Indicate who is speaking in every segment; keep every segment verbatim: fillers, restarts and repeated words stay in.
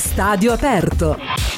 Speaker 1: Stadio aperto.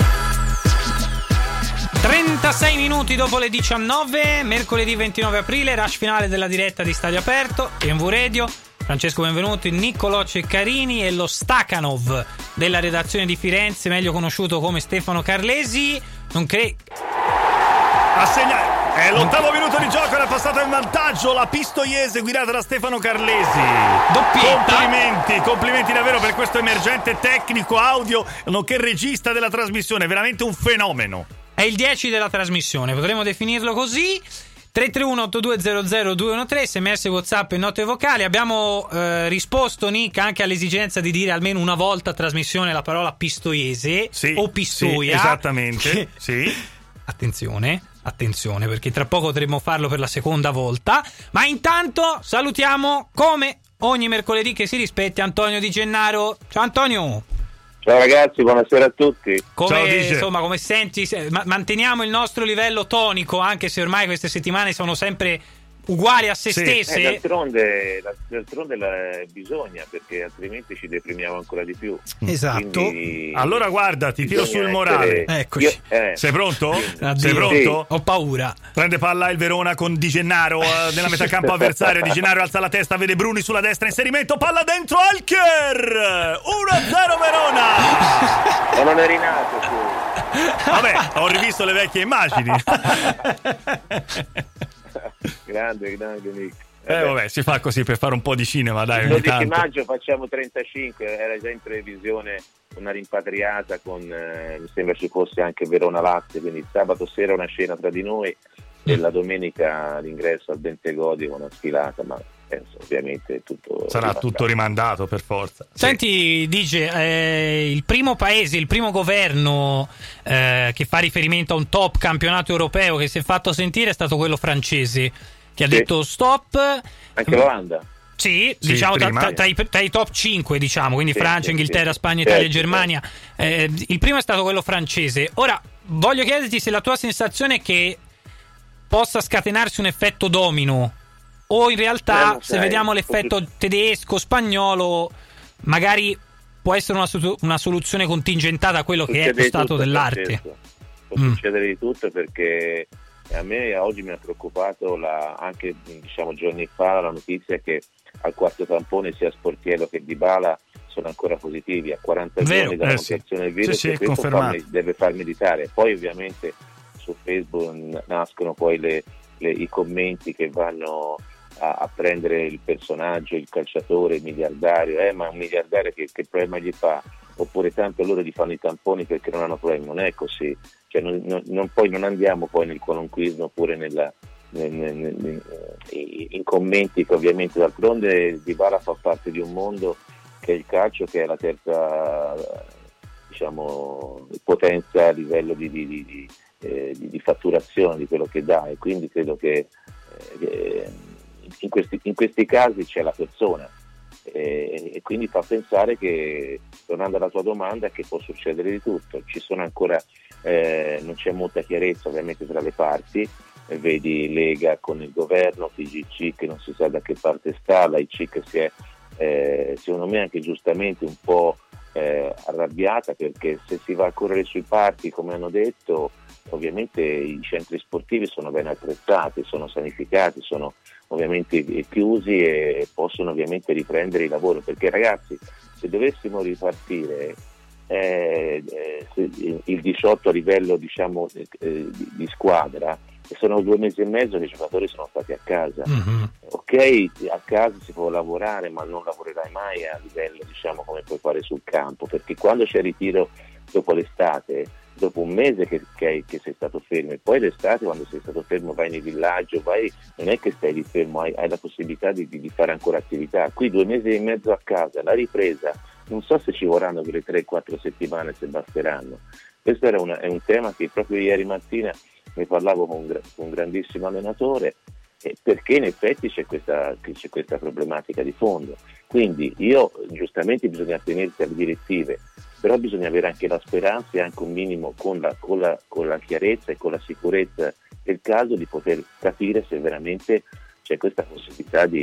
Speaker 2: trentasei minuti dopo le diciannove, mercoledì ventinove aprile, rush finale della diretta di Stadio Aperto, T M V Radio. Francesco Benvenuti, Niccolò Ceccarini e lo Stakhanov della redazione di Firenze, meglio conosciuto come Stefano Carlesi. Non cre...
Speaker 3: A segnare. È l'ottavo minuto di gioco, era passata in vantaggio la Pistoiese guidata da Stefano Carlesi.
Speaker 2: Doppietta.
Speaker 3: Complimenti, complimenti davvero per questo emergente tecnico audio, nonché regista della trasmissione, veramente un fenomeno.
Speaker 2: È il dieci della trasmissione, potremmo definirlo così. tre tre uno otto due zero zero due uno tre, sms, WhatsApp e note vocali. Abbiamo eh, risposto, Nick, anche all'esigenza di dire almeno una volta a trasmissione la parola pistoiese,
Speaker 3: sì,
Speaker 2: o pistoia.
Speaker 3: Sì, esattamente, sì.
Speaker 2: Attenzione, attenzione, perché tra poco dovremo farlo per la seconda volta. Ma intanto salutiamo, come ogni mercoledì che si rispetti, Antonio Di Gennaro. Ciao Antonio.
Speaker 4: Ciao ragazzi, buonasera a tutti.
Speaker 2: Come,
Speaker 3: Ciao,
Speaker 2: insomma, come senti, ma- manteniamo il nostro livello tonico, anche se ormai queste settimane sono sempre uguali a se
Speaker 3: Sì.
Speaker 2: stesse.
Speaker 4: Eh, d'altronde la, d'altronde la, bisogna, perché altrimenti ci deprimiamo ancora di più.
Speaker 2: Esatto.
Speaker 4: Quindi,
Speaker 3: Allora guarda, ti tiro
Speaker 4: bisogna
Speaker 3: sul morale.
Speaker 4: essere-
Speaker 2: Eccoci.
Speaker 4: Io- eh,
Speaker 3: Sei pronto?
Speaker 2: Addio.
Speaker 3: Sei pronto?
Speaker 2: Ho paura.
Speaker 3: Prende palla il Verona con Di Gennaro eh, nella metà campo avversaria. Di Gennaro alza la testa, vede Bruni sulla destra, inserimento, palla dentro, Alker! uno a zero Verona!
Speaker 4: Ma non eri nato tu.
Speaker 3: Vabbè, ho rivisto le vecchie immagini.
Speaker 4: Grande, grande Nick.
Speaker 3: Eh vabbè, si fa così per fare un po' di cinema, dai,
Speaker 4: Il
Speaker 3: ogni
Speaker 4: dodici
Speaker 3: tanto.
Speaker 4: maggio facciamo trentacinque, era già in previsione una rimpatriata con, eh, mi sembra ci fosse anche Verona Lazio, quindi il sabato sera una scena tra di noi e la domenica l'ingresso al Bentegodi con una sfilata, ma penso ovviamente tutto
Speaker 3: Sarà
Speaker 4: rimandato.
Speaker 3: tutto rimandato per forza. Sì.
Speaker 2: Senti, dice, eh, il primo paese, il primo governo eh, che fa riferimento a un top campionato europeo che si è fatto sentire è stato quello francese, che ha
Speaker 4: Sì.
Speaker 2: detto stop.
Speaker 4: Anche l'Olanda.
Speaker 2: Sì,
Speaker 3: Sì,
Speaker 2: diciamo tra,
Speaker 3: prima.
Speaker 2: tra- tra i, tra i top cinque, diciamo, quindi
Speaker 4: Sì,
Speaker 2: Francia,
Speaker 4: sì,
Speaker 2: Inghilterra,
Speaker 4: sì.
Speaker 2: Spagna, Italia e
Speaker 4: Certo,
Speaker 2: Germania. Eh, il primo è stato quello francese. Ora, voglio chiederti se la tua sensazione è che possa scatenarsi un effetto domino, o in realtà,
Speaker 4: Eh, lo
Speaker 2: se
Speaker 4: sai,
Speaker 2: vediamo l'effetto
Speaker 4: posso-
Speaker 2: tedesco, spagnolo, magari può essere una, so- una soluzione contingentata a quello che è
Speaker 4: Succede
Speaker 2: lo
Speaker 4: di
Speaker 2: stato
Speaker 4: tutto,
Speaker 2: dell'arte.
Speaker 4: Francesco. Può
Speaker 2: Mm.
Speaker 4: succedere di tutto, perché a me oggi mi ha preoccupato la, anche diciamo giorni fa la notizia che al quarto tampone sia Sportiello che Dybala sono ancora positivi a quaranta
Speaker 2: Vero,
Speaker 4: giorni dalla
Speaker 3: eh sì.
Speaker 4: mutazione del virus,
Speaker 3: Sì, sì,
Speaker 4: e questo
Speaker 3: confermato.
Speaker 4: fa- deve far meditare. Poi ovviamente su Facebook n- nascono poi le, le- i commenti che vanno a, a prendere il personaggio, il calciatore, il miliardario, eh, ma un miliardario che, che problema gli fa? Oppure tanto loro gli fanno i tamponi perché non hanno problemi. Non è così, cioè non, non, non- poi non andiamo poi nel qualunquismo oppure nella, nel, nel, nel, in commenti che ovviamente d'altronde Dybala fa parte di un mondo che è il calcio, che è la terza diciamo potenza a livello di, di, di, di, eh, di, di fatturazione di quello che dà, e quindi credo che, eh, che in, questi, in questi casi c'è la persona. E, e quindi fa pensare che, tornando alla tua domanda, che può succedere di tutto. Ci sono ancora eh, non c'è molta chiarezza ovviamente tra le parti, eh, vedi Lega con il governo, T G C che non si sa da che parte sta, la I C che si è eh, secondo me anche giustamente un po' eh, arrabbiata, perché se si va a correre sui parchi, come hanno detto, ovviamente i centri sportivi sono ben attrezzati, sono sanificati, sono ovviamente chiusi e possono ovviamente riprendere il lavoro, perché ragazzi, se dovessimo ripartire eh, eh, il diciotto a livello diciamo eh, di, di squadra, sono due mesi e mezzo che i giocatori sono stati a casa.
Speaker 2: Mm-hmm.
Speaker 4: Ok, a casa si può lavorare, ma non lavorerai mai a livello diciamo come puoi fare sul campo, perché quando c'è il ritiro dopo l'estate, dopo un mese che, che, che sei stato fermo, e poi l'estate quando sei stato fermo vai nel villaggio, vai, non è che stai lì fermo, hai, hai la possibilità di, di, di fare ancora attività. Qui due mesi e mezzo a casa, la ripresa, non so se ci vorranno quelle tre quattro settimane, se basteranno. Questo era una, è un tema che proprio ieri mattina ne parlavo con un, con un grandissimo allenatore, eh, perché in effetti c'è questa, c'è questa problematica di fondo. Quindi io, giustamente bisogna attenersi alle direttive, però bisogna avere anche la speranza e anche un minimo con la, con la, con la chiarezza e con la sicurezza del caso di poter capire se veramente c'è questa possibilità di,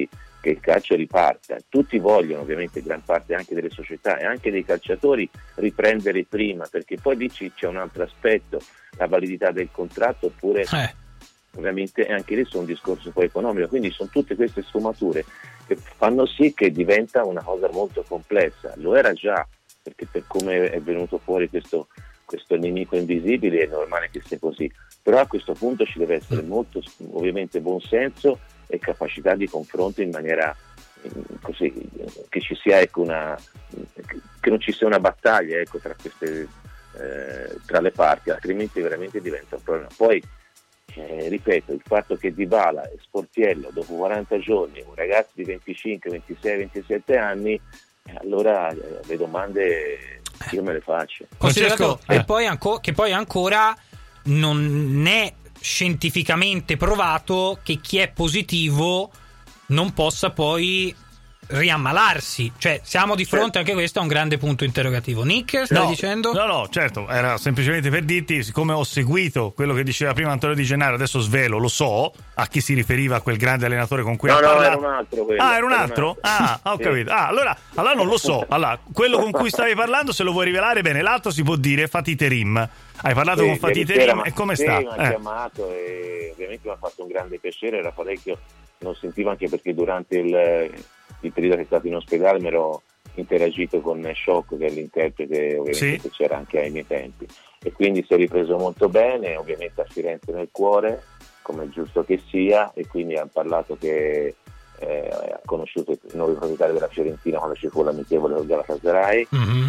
Speaker 4: che il calcio riparta. Tutti vogliono, ovviamente gran parte anche delle società e anche dei calciatori, riprendere prima, perché poi lì c'è un altro aspetto, la validità del contratto, oppure
Speaker 2: Eh.
Speaker 4: ovviamente anche lì è un discorso poi economico, quindi sono tutte queste sfumature che fanno sì che diventa una cosa molto complessa. Lo era già, perché per come è venuto fuori questo, questo nemico invisibile è normale che sia così, però a questo punto ci deve essere molto, ovviamente, buon senso e capacità di confronto in maniera così, che ci sia, ecco, una, che non ci sia una battaglia, ecco, tra queste eh, tra le parti, altrimenti veramente diventa un problema. Poi Eh, ripeto, il fatto che Dybala e Sportiello dopo quaranta giorni, un ragazzo di venticinque, ventisei, ventisette anni, eh, allora eh, le domande io me le faccio.
Speaker 2: Considerato
Speaker 3: Francesco, eh.
Speaker 2: che, poi anco- che poi ancora non è scientificamente provato che chi è positivo non possa poi riammalarsi, cioè siamo di fronte anche questo a un grande punto interrogativo. Nick, stai
Speaker 3: No,
Speaker 2: dicendo?
Speaker 3: No, no, certo, era semplicemente per dirti, siccome ho seguito quello che diceva prima Antonio Di Gennaro, adesso svelo, lo so, a chi si riferiva quel grande allenatore con cui
Speaker 4: No,
Speaker 3: ha
Speaker 4: no,
Speaker 3: parlato.
Speaker 4: era un altro quello.
Speaker 3: Ah, era un
Speaker 4: Era un
Speaker 3: altro?
Speaker 4: altro.
Speaker 3: Ah, ho
Speaker 4: Sì.
Speaker 3: capito. Ah, allora, allora non lo so. Allora, quello con cui stavi parlando, se lo vuoi rivelare, bene, l'altro si può dire Fatih Terim. Hai parlato
Speaker 4: Sì,
Speaker 3: con Fatih
Speaker 4: ieri sera
Speaker 3: Terim
Speaker 4: ma-
Speaker 3: e come
Speaker 4: sì,
Speaker 3: sta?
Speaker 4: mi ha
Speaker 3: Eh.
Speaker 4: chiamato e ovviamente mi ha fatto un grande piacere, era parecchio, non sentivo, anche perché durante il, il periodo che è stato in ospedale mi ero interagito con Shock, che è l'interprete ovviamente
Speaker 3: Sì.
Speaker 4: che c'era anche ai miei tempi, e quindi si è ripreso molto bene, ovviamente a Firenze nel cuore, come è giusto che sia, e quindi ha parlato che eh, ha conosciuto i nuovi proprietari della Fiorentina quando ci fu l'amichevole con Galatasaray,
Speaker 2: Mm-hmm.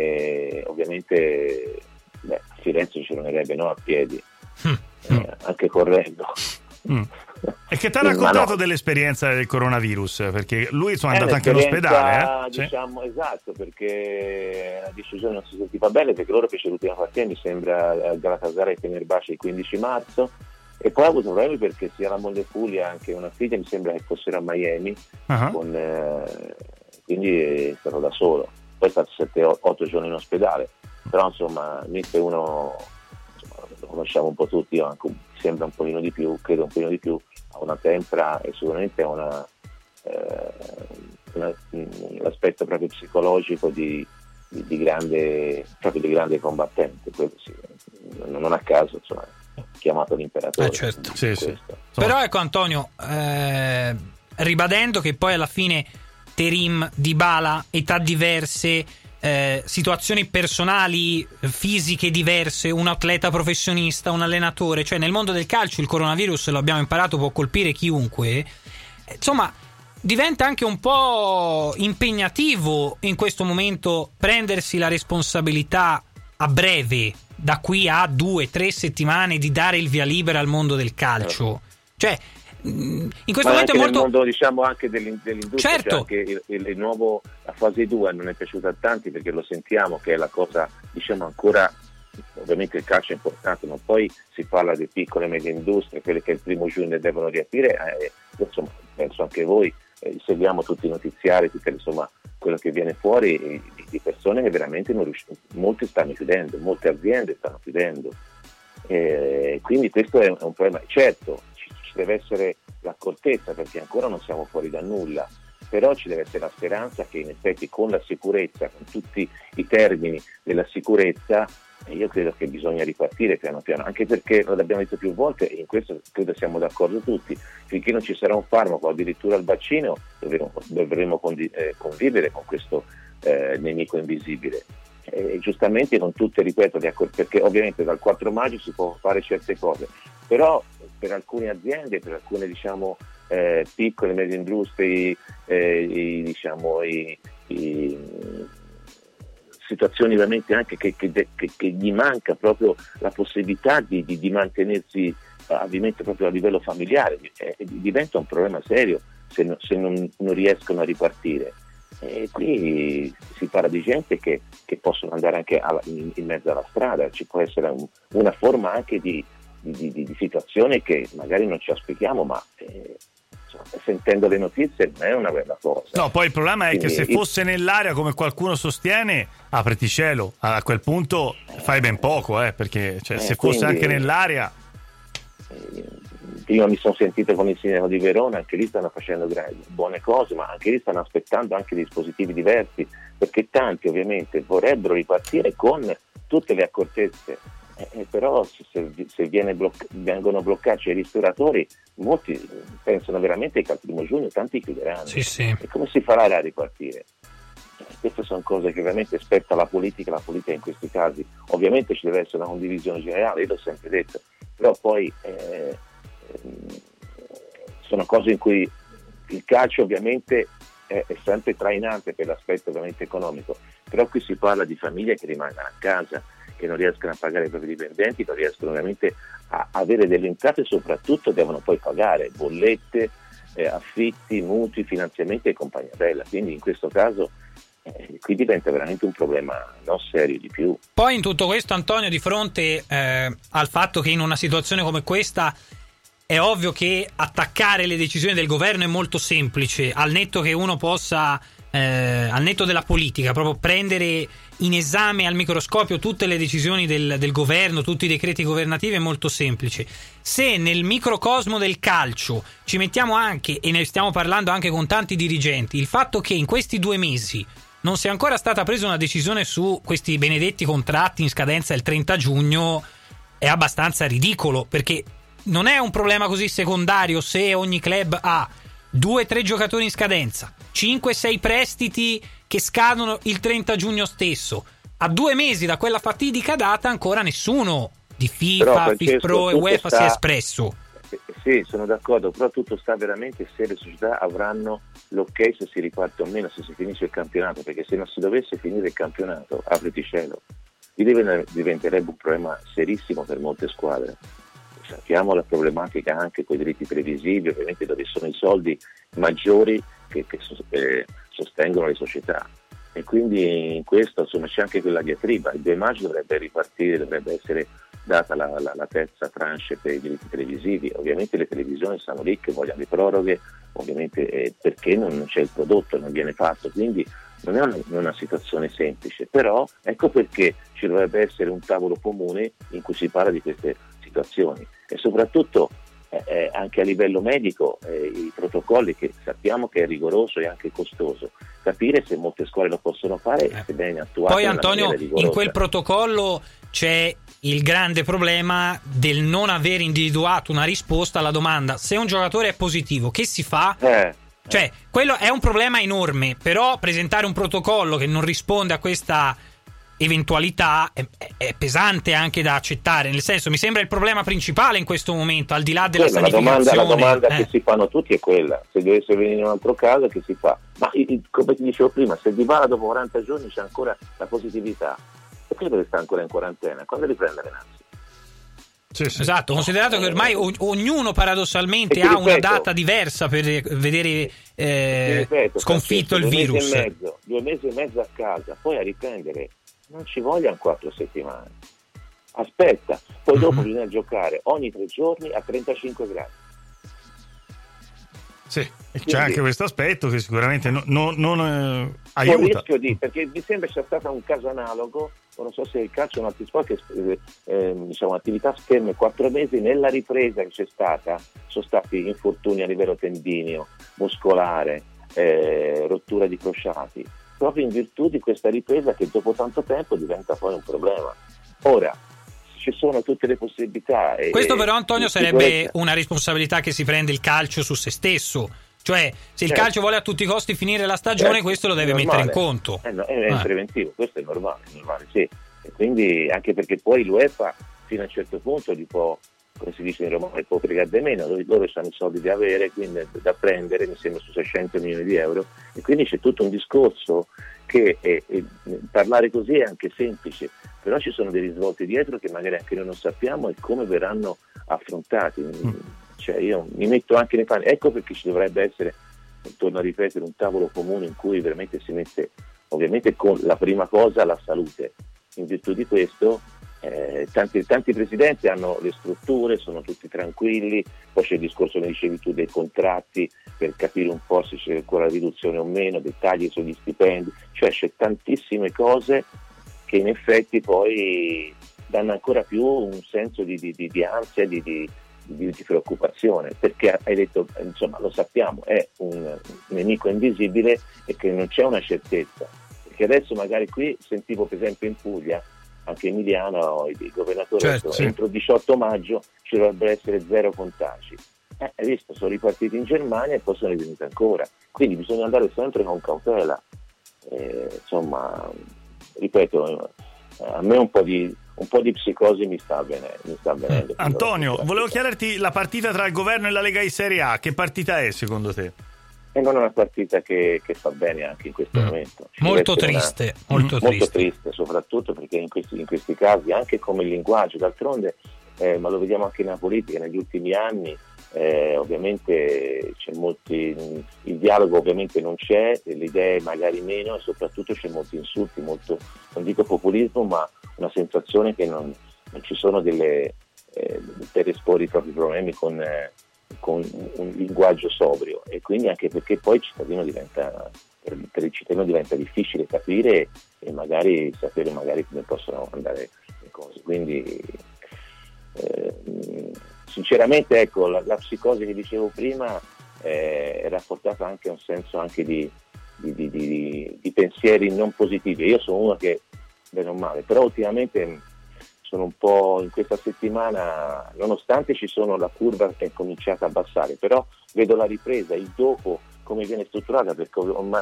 Speaker 4: e ovviamente beh, a Firenze ci tornerebbe no a piedi,
Speaker 2: Mm.
Speaker 4: eh, anche correndo.
Speaker 3: Mm. E che ti ha
Speaker 4: Ma
Speaker 3: raccontato
Speaker 4: no.
Speaker 3: dell'esperienza del coronavirus? Perché lui insomma, è
Speaker 4: È
Speaker 3: andato anche in
Speaker 4: un'esperienza,
Speaker 3: ospedale, eh? Sì.
Speaker 4: diciamo, esatto, perché a dieci giorni non si sentiva bene, perché loro fece l'ultima partita, mi sembra, al Galatasaray Fenerbahce il quindici marzo, e poi ha avuto problemi perché sia la moglie Fulia, anche una figlia, mi sembra che fossero a Miami,
Speaker 3: Ah.
Speaker 4: con, eh, quindi è stato da solo. Poi è stato sette otto giorni in ospedale, però insomma Nick è uno, insomma, lo conosciamo un po' tutti, io anche un- sembra un pochino di più, credo un pochino di più, ha una tempra e sicuramente ha una, eh, una, un aspetto proprio psicologico di, di, di grande, proprio di grande combattente, quello sì, non a caso insomma chiamato l'imperatore.
Speaker 2: Eh, certo.
Speaker 3: Sì, sì.
Speaker 4: Questo.
Speaker 2: Però ecco Antonio, eh, ribadendo che poi alla fine Terim, Dybala, età diverse, eh, situazioni personali, fisiche diverse, un atleta professionista, un allenatore, cioè nel mondo del calcio il coronavirus, lo abbiamo imparato, può colpire chiunque, eh, insomma diventa anche un po' impegnativo in questo momento prendersi la responsabilità a breve, da qui a due, tre settimane, di dare il via libera al mondo del calcio. Cioè, in questo
Speaker 4: Ma
Speaker 2: momento
Speaker 4: anche
Speaker 2: è molto...
Speaker 4: nel mondo, diciamo, anche dell'in- dell'industria,
Speaker 2: Certo.
Speaker 4: cioè anche il, il- il nuovo, la fase due non è piaciuta a tanti, perché lo sentiamo che è la cosa, diciamo, ancora, ovviamente il calcio è importante, ma poi si parla di piccole e medie industrie, quelle che il primo giugno devono riaprire, eh, insomma, penso anche voi, eh, seguiamo tutti i notiziari, tutte, insomma, quello che viene fuori, eh, di, di persone che veramente non riusciamo, molti stanno chiudendo, molte aziende stanno chiudendo, eh, quindi questo è un, è un problema. Certo, ci, ci deve essere l'accortezza, perché ancora non siamo fuori da nulla, però ci deve essere la speranza che in effetti con la sicurezza, con tutti i termini della sicurezza, eh, io credo che bisogna ripartire piano piano, anche perché lo abbiamo detto più volte, e in questo credo siamo d'accordo tutti, finché non ci sarà un farmaco, addirittura il vaccino, dovremo, dovremo condi- eh, convivere con questo eh, nemico invisibile. E giustamente non tutte, ripeto, perché ovviamente dal quattro maggio si può fare certe cose, però per alcune aziende, per alcune diciamo eh, piccole, medie industrie, eh, i, diciamo i, i, situazioni veramente anche che, che, che, che gli manca proprio la possibilità di, di, di mantenersi ovviamente proprio a livello familiare, eh, diventa un problema serio se, no, se non, non riescono a ripartire. E qui si parla di gente che, che possono andare anche alla, in, in mezzo alla strada, ci può essere un, una forma anche di, di, di, di situazione che magari non ci auspichiamo, ma eh, insomma, sentendo le notizie non è una bella cosa.
Speaker 3: No, poi il problema è
Speaker 4: Quindi,
Speaker 3: che se fosse nell'aria come qualcuno sostiene, apriti cielo, a quel punto fai ben poco, eh, perché cioè,
Speaker 4: eh,
Speaker 3: se fosse
Speaker 4: quindi,
Speaker 3: anche nell'aria...
Speaker 4: Eh, prima mi sono sentito con il sindaco di Verona, anche lì stanno facendo buone cose, ma anche lì stanno aspettando anche dispositivi diversi, perché tanti ovviamente vorrebbero ripartire con tutte le accortezze, eh, però se, se viene bloc- vengono bloccati i ristoratori, molti pensano veramente che al primo giugno tanti chiuderanno.
Speaker 2: Sì, sì.
Speaker 4: E come si farà a ripartire? Queste sono cose che veramente spetta la politica, la politica in questi casi. Ovviamente ci deve essere una condivisione generale, io l'ho sempre detto, però poi eh, eh, sono cose in cui il calcio ovviamente è, è sempre trainante per l'aspetto ovviamente economico, però qui si parla di famiglie che rimangono a casa, che non riescono a pagare i propri dipendenti, non riescono ovviamente a avere delle entrate e soprattutto devono poi pagare bollette, eh, affitti, mutui, finanziamenti e compagnia bella. Quindi in questo caso eh, qui diventa veramente un problema non serio di più.
Speaker 2: Poi in tutto questo, Antonio, di fronte eh, al fatto che in una situazione come questa è ovvio che attaccare le decisioni del governo è molto semplice, al netto che uno possa, eh, al netto della politica, proprio prendere in esame al microscopio tutte le decisioni del, del governo, tutti i decreti governativi è molto semplice. Se nel microcosmo del calcio ci mettiamo anche, e ne stiamo parlando anche con tanti dirigenti, il fatto che in questi due mesi non sia ancora stata presa una decisione su questi benedetti contratti in scadenza il trenta giugno è abbastanza ridicolo, perché non è un problema così secondario se ogni club ha due tre giocatori in scadenza, cinque sei prestiti che scadono il trenta giugno stesso. A due mesi da quella fatidica data ancora nessuno di FIFA, FIFPro e UEFA sta... si è espresso.
Speaker 4: Sì, sono d'accordo, però tutto sta veramente se le società avranno l'ok se si riparte o meno, se si finisce il campionato, perché se non si dovesse finire il campionato, apriti cielo, diventerebbe un problema serissimo per molte squadre. Sappiamo la problematica anche con i diritti televisivi, ovviamente dove sono i soldi maggiori che, che eh, sostengono le società, e quindi in questo insomma c'è anche quella diatriba. Il due maggio dovrebbe ripartire, dovrebbe essere data la, la, la terza tranche per i diritti televisivi. Ovviamente le televisioni stanno lì che vogliono le proroghe, ovviamente eh, perché non c'è il prodotto, non viene fatto, quindi non è una, non una situazione semplice, però ecco perché ci dovrebbe essere un tavolo comune in cui si parla di queste situazioni e soprattutto eh, eh, anche a livello medico eh, i protocolli, che sappiamo che è rigoroso e anche costoso, capire se molte scuole lo possono fare e se bene attuato.
Speaker 2: Poi Antonio, in quel protocollo c'è il grande problema del non aver individuato una risposta alla domanda: se un giocatore è positivo, che si fa?
Speaker 4: Eh,
Speaker 2: cioè,
Speaker 4: eh.
Speaker 2: quello è un problema enorme, però presentare un protocollo che non risponde a questa eventualità è, è pesante anche da accettare, nel senso, mi sembra il problema principale in questo momento, al di là della
Speaker 4: quella,
Speaker 2: sanificazione.
Speaker 4: La domanda, la domanda
Speaker 2: eh.
Speaker 4: che si fanno tutti è quella: se dovesse venire un altro caso, che si fa? Ma come ti dicevo prima, se Dybala dopo quaranta giorni c'è ancora la positività, perché deve stare ancora in quarantena? Quando riprende le nazi?
Speaker 2: Sì, sì. Esatto, considerato che ormai o- ognuno paradossalmente ha
Speaker 4: ripeto,
Speaker 2: una data diversa per vedere eh,
Speaker 4: ripeto,
Speaker 2: sconfitto il
Speaker 4: due
Speaker 2: virus.
Speaker 4: Mesi e mezzo, due mesi e mezzo a casa, poi a riprendere non ci vogliono quattro settimane. Aspetta, poi dopo mm-hmm. bisogna giocare ogni tre giorni a trentacinque gradi.
Speaker 3: Sì, e c'è anche questo aspetto che sicuramente no, no, non eh, aiuta.
Speaker 4: Con rischio di, perché mi sembra sia stato un caso analogo, non so se il calcio è un altro sport, che eh, eh, diciamo attività ferme quattro mesi, nella ripresa che c'è stata sono stati infortuni a livello tendineo, muscolare, eh, rottura di crociati, proprio in virtù di questa ripresa che dopo tanto tempo diventa poi un problema. Ora ci sono tutte le possibilità. E,
Speaker 2: Questo però, Antonio, sarebbe
Speaker 4: sicurezza.
Speaker 2: una responsabilità che si prende il calcio su se stesso. Cioè, se il
Speaker 4: certo.
Speaker 2: calcio vuole a tutti i costi finire la stagione,
Speaker 4: certo.
Speaker 2: questo lo deve
Speaker 4: Normale.
Speaker 2: mettere in conto.
Speaker 4: Eh no, è, è
Speaker 2: ah.
Speaker 4: preventivo, questo è normale, è normale, sì. E quindi anche perché poi l'UEFA fino a un certo punto li può, come si dice in romano, può pregare di meno, loro, loro hanno i soldi da avere, quindi da prendere, mi sembra su seicento milioni di euro, e quindi c'è tutto un discorso che è, è, parlare così è anche semplice, però ci sono dei risvolti dietro che magari anche noi non sappiamo e come verranno affrontati. Mm. Cioè io mi metto anche nei panni, ecco perché ci dovrebbe essere, torno a ripetere, un tavolo comune in cui veramente si mette ovviamente con la prima cosa la salute. In virtù di questo eh, tanti, tanti presidenti hanno le strutture, sono tutti tranquilli, poi c'è il discorso, come dicevi tu, dei contratti per capire un po' se c'è ancora riduzione o meno, dei tagli sugli stipendi, cioè c'è tantissime cose che in effetti poi danno ancora più un senso di, di, di, di ansia, di, di, di, di preoccupazione, perché hai detto, insomma, lo sappiamo, è un nemico invisibile e che non c'è una certezza, perché adesso magari qui sentivo per esempio in Puglia, anche Emiliano, il governatore,
Speaker 2: certo,
Speaker 4: detto,
Speaker 2: sì.
Speaker 4: entro il diciotto maggio ci dovrebbero essere zero contagi. Eh, hai visto, sono ripartiti in Germania e poi sono rivenuti ancora, quindi bisogna andare sempre con cautela. Eh, insomma, ripeto, a me un po' di un po' di psicosi mi sta avvenendo. Mi sta avvenendo
Speaker 3: Antonio, volevo chiederti la partita tra il governo e la Lega di Serie A, che partita è secondo te?
Speaker 4: E non è una partita che, che fa bene anche in questo mm. momento. Ci
Speaker 2: molto triste,
Speaker 4: una,
Speaker 2: molto,
Speaker 4: molto
Speaker 2: triste.
Speaker 4: triste, soprattutto perché in questi, in questi casi, anche come il linguaggio, d'altronde, eh, ma lo vediamo anche nella politica, negli ultimi anni, eh, ovviamente c'è molti, il dialogo ovviamente non c'è, le idee magari meno, e soprattutto c'è molti insulti, molto, non dico populismo, ma una sensazione che non, non ci sono delle eh, per esporre i propri problemi con, eh, con un linguaggio sobrio, e quindi anche perché poi il cittadino diventa per, per il cittadino diventa difficile capire e magari sapere magari come possono andare le cose, quindi eh, sinceramente ecco la, la psicosi che dicevo prima eh, è rapportata anche a un senso anche di, di, di, di, di pensieri non positivi. Io sono uno che bene o male, però ultimamente sono un po' in questa settimana, nonostante ci sono, la curva è cominciata a abbassare, però vedo la ripresa, il dopo come viene strutturata, perché ormai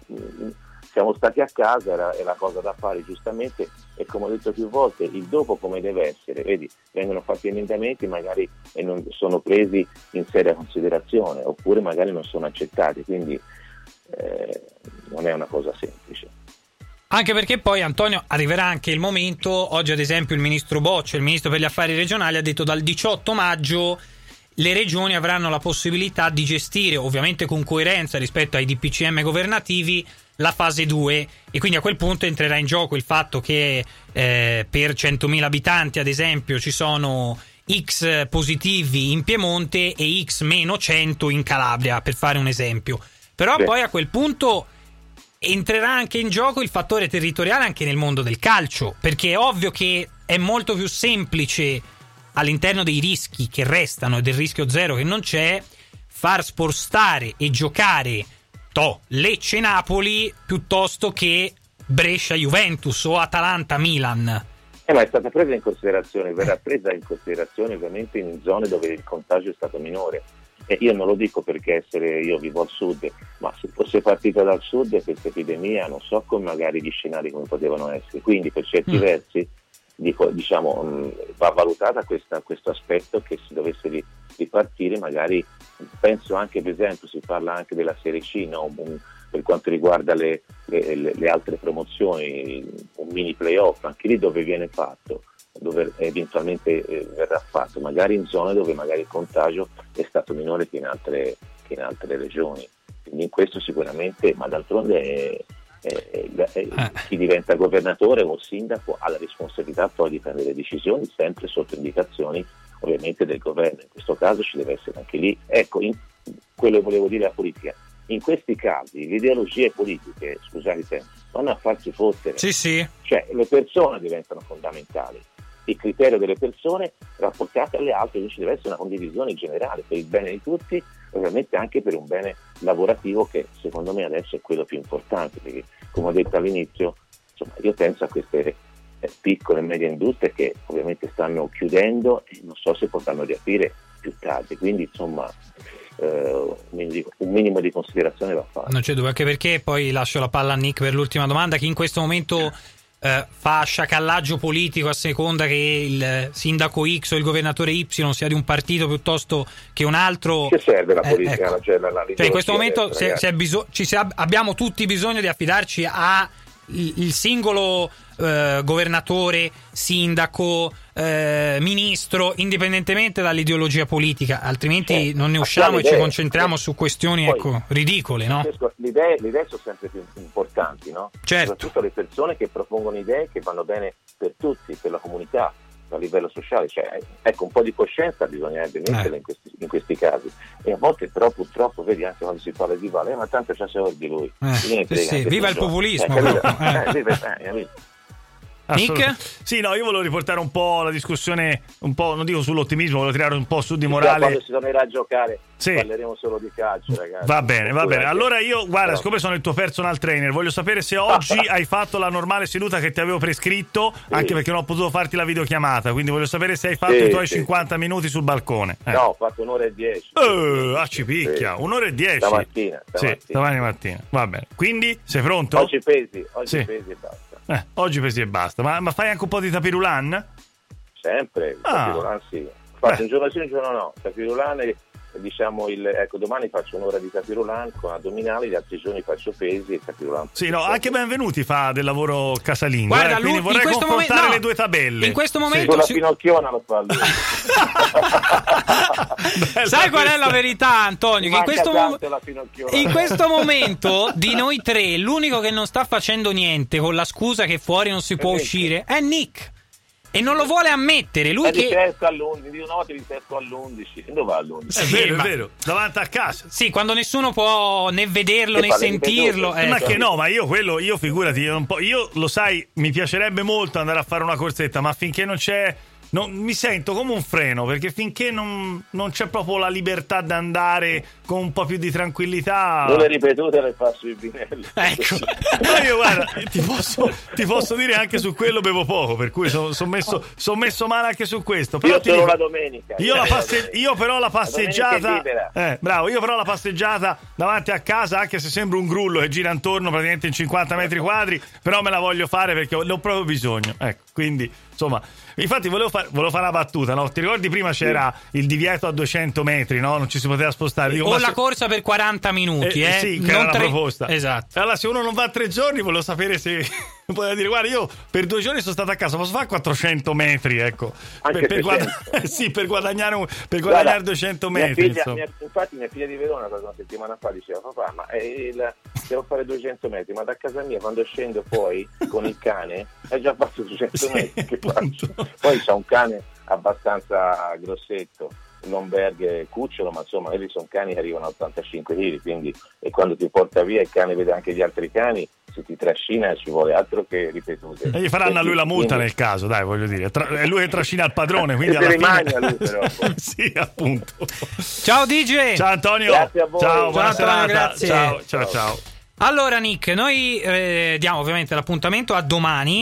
Speaker 4: siamo stati a casa, era, è la cosa da fare giustamente, e come ho detto più volte, il dopo come deve essere, vedi, vengono fatti emendamenti magari e non sono presi in seria considerazione, oppure magari non sono accettati, quindi eh, non è una cosa semplice.
Speaker 2: Anche perché poi, Antonio, arriverà anche il momento, oggi ad esempio il ministro Boccia, il ministro per gli affari regionali, ha detto dal diciotto maggio le regioni avranno la possibilità di gestire, ovviamente con coerenza rispetto ai D P C M governativi, la fase due, e quindi a quel punto entrerà in gioco il fatto che eh, per centomila abitanti ad esempio ci sono X positivi in Piemonte e X meno cento in Calabria, per fare un esempio. Però sì. Poi a quel punto entrerà anche in gioco il fattore territoriale anche nel mondo del calcio, perché è ovvio che è molto più semplice, all'interno dei rischi che restano e del rischio zero che non c'è, far spostare e giocare to, Lecce-Napoli piuttosto che Brescia-Juventus o Atalanta-Milan.
Speaker 4: Eh, ma è stata presa in considerazione, verrà presa in considerazione ovviamente in zone dove il contagio è stato minore. E io non lo dico perché essere, io vivo al sud, ma se fosse partita dal sud questa epidemia non so come magari gli scenari come potevano essere, quindi per certi mm. versi dico, diciamo mh, va valutata questa, questo aspetto, che si dovesse ripartire magari, penso anche per esempio si parla anche della Serie C, no? un, per quanto riguarda le, le, le altre promozioni, un mini playoff anche lì dove viene fatto, dove eventualmente eh, verrà fatto, magari in zone dove magari il contagio è stato minore che in altre, che in altre regioni. Quindi in questo sicuramente, ma d'altronde è, è, è, è, chi diventa governatore o sindaco ha la responsabilità poi di prendere decisioni sempre sotto indicazioni ovviamente del governo. In questo caso ci deve essere anche lì, ecco, in, quello che volevo dire alla politica. In questi casi le ideologie politiche, scusate, vanno a farsi fottere.
Speaker 2: Sì, sì.
Speaker 4: Cioè le persone diventano fondamentali. Il criterio delle persone rapportate alle altre, quindi ci deve essere una condivisione generale per il bene di tutti, ovviamente anche per un bene lavorativo che secondo me adesso è quello più importante, perché come ho detto all'inizio, insomma, io penso a queste eh, piccole e medie industrie che ovviamente stanno chiudendo e non so se potranno riaprire più tardi, quindi insomma eh, un minimo di considerazione va fatto.
Speaker 2: Non c'è dubbio, anche perché poi lascio la palla a Nick per l'ultima domanda, che in questo momento Uh, fa sciacallaggio politico a seconda che il sindaco X o il governatore Y sia di un partito piuttosto che un altro.
Speaker 4: Che serve la politica?
Speaker 2: Eh, ecco.
Speaker 4: cioè, la, la
Speaker 2: cioè in questo momento se, se biso- ci si ab- abbiamo tutti bisogno di affidarci a il, il singolo uh, governatore, sindaco, uh, ministro, indipendentemente dall'ideologia politica, altrimenti eh, non ne usciamo e ci concentriamo eh, su questioni poi, ecco, ridicole, no?
Speaker 4: Le idee, le idee sono sempre più importanti, no?
Speaker 2: Certo.
Speaker 4: Soprattutto le persone che propongono idee che vanno bene per tutti, per la comunità, a livello sociale, cioè, ecco, un po' di coscienza bisognerebbe metterla eh. in, questi, in questi casi, e a volte però purtroppo vedi anche quando si parla di Vale, eh, ma tanto c'è soldi lui,
Speaker 2: eh, sì, sì. Viva il populismo,
Speaker 4: eh,
Speaker 2: eh.
Speaker 4: Eh, viva, eh,
Speaker 2: Nick?
Speaker 3: Sì, no, io volevo riportare un po' la discussione, un po', non dico sull'ottimismo, volevo tirare un po' su di morale.
Speaker 4: Quando si tornerà a giocare
Speaker 3: sì.
Speaker 4: parleremo solo di calcio, ragazzi.
Speaker 3: Va bene, va bene. Allora io, guarda,
Speaker 4: Però...
Speaker 3: siccome sono il tuo personal trainer, voglio sapere se oggi hai fatto la normale seduta che ti avevo prescritto, sì. anche perché non ho potuto farti la videochiamata, quindi voglio sapere se hai fatto sì, i tuoi sì. cinquanta minuti sul balcone. Eh.
Speaker 4: No, ho fatto un'ora e dieci.
Speaker 3: Eh, ah, ci picchia, sì. un'ora e dieci.
Speaker 4: Stamattina, stamattina.
Speaker 3: Sì, domani mattina. Va bene. Quindi, sei pronto?
Speaker 4: Oggi pesi, oggi
Speaker 3: sì.
Speaker 4: pesi e basta.
Speaker 3: Eh, oggi pesi e basta. Ma, ma fai anche un po' di tapirulan?
Speaker 4: Sempre,
Speaker 3: ah.
Speaker 4: tapirulan sì. Faccio un giorno sì, un giorno no. Tapirulan e diciamo il ecco domani faccio un'ora di tapirulan con addominali, gli altri giorni faccio pesi e tapirulan.
Speaker 3: Sì, no, anche Benvenuti fa del lavoro casalingo.
Speaker 2: Guarda,
Speaker 3: eh, quindi
Speaker 2: lui,
Speaker 3: vorrei
Speaker 2: in questo
Speaker 3: confrontare
Speaker 2: momen- no,
Speaker 3: le due tabelle.
Speaker 2: In questo momento
Speaker 4: sì, con la
Speaker 2: si...
Speaker 4: Pinocchiona lo fa lui.
Speaker 2: Sai qual è la verità, Antonio? Che in questo, mom- in questo momento di noi tre l'unico che non sta facendo niente con la scusa che fuori non si può
Speaker 4: Nick.
Speaker 2: uscire è Nick. E non lo vuole ammettere. Lui
Speaker 4: è
Speaker 2: che
Speaker 4: di sesto all'undici, di notte di sesto all'undici. Dove va all'undici?
Speaker 3: È
Speaker 2: sì,
Speaker 3: vero,
Speaker 2: ma...
Speaker 3: è vero, davanti a casa.
Speaker 2: Sì, quando nessuno può né vederlo
Speaker 4: E
Speaker 2: né
Speaker 4: fa le
Speaker 2: sentirlo.
Speaker 4: ripetute.
Speaker 2: Eh.
Speaker 3: Ma che no, ma io quello, io figurati, io, un po', io lo sai, mi piacerebbe molto andare a fare una corsetta, ma finché non c'è, non, mi sento come un freno, perché finché non, non c'è proprio la libertà di andare con un po' più di tranquillità.
Speaker 4: Non le ripetute le fa sui binelli.
Speaker 2: Ecco.
Speaker 3: Ma io guarda, ti posso, ti posso dire anche su quello bevo poco, per cui sono son messo, son messo male anche su questo. Però
Speaker 4: Io
Speaker 3: ti
Speaker 4: solo
Speaker 3: dico,
Speaker 4: la domenica.
Speaker 3: Io, la passe- io però la passeggiata,
Speaker 4: La
Speaker 3: eh, bravo, io però la passeggiata davanti a casa, anche se sembra un grullo che gira intorno praticamente in cinquanta metri quadri, però me la voglio fare perché ne ho proprio bisogno. Ecco, quindi insomma, infatti volevo, far, volevo fare una battuta, no? Ti ricordi prima c'era sì. il divieto a duecento metri, no? Non ci si poteva spostare. Dico,
Speaker 2: o la
Speaker 3: se...
Speaker 2: corsa per quaranta minuti, eh?
Speaker 3: eh sì, che
Speaker 2: non
Speaker 3: era la
Speaker 2: tre...
Speaker 3: proposta.
Speaker 2: Esatto.
Speaker 3: Allora, se uno non va tre giorni, volevo sapere se poteva dire, guarda, io per due giorni sono stato a casa, posso fare quattrocento metri, ecco.
Speaker 4: Anche
Speaker 3: per, per, guad... sì, per guadagnare, un... per guadagnare guarda, duecento metri.
Speaker 4: Mia figlia, mia... infatti mia figlia di Verona una settimana fa diceva, papà, ma è il... devo fare duecento metri, ma da casa mia quando scendo poi con il cane hai già fatto duecento
Speaker 3: sì,
Speaker 4: metri. Che faccio? Poi c'ha un cane abbastanza grossetto, Lomberg cucciolo, ma insomma quelli sono cani che arrivano a ottantacinque chili, quindi e quando ti porta via il cane vede anche gli altri cani, se ti trascina ci vuole altro che ripetute.
Speaker 3: E gli faranno a lui la multa quindi... nel caso, dai, voglio dire, Tra... è lui che trascina il padrone, quindi alla fine
Speaker 4: a lui però.
Speaker 3: sì, appunto.
Speaker 2: Ciao D J.
Speaker 3: Ciao Antonio.
Speaker 4: Grazie a voi.
Speaker 3: Ciao, buona
Speaker 2: ciao, Antonio,
Speaker 3: serata.
Speaker 2: grazie.
Speaker 3: Ciao, ciao, ciao.
Speaker 2: Allora Nick, noi eh, diamo ovviamente l'appuntamento a domani.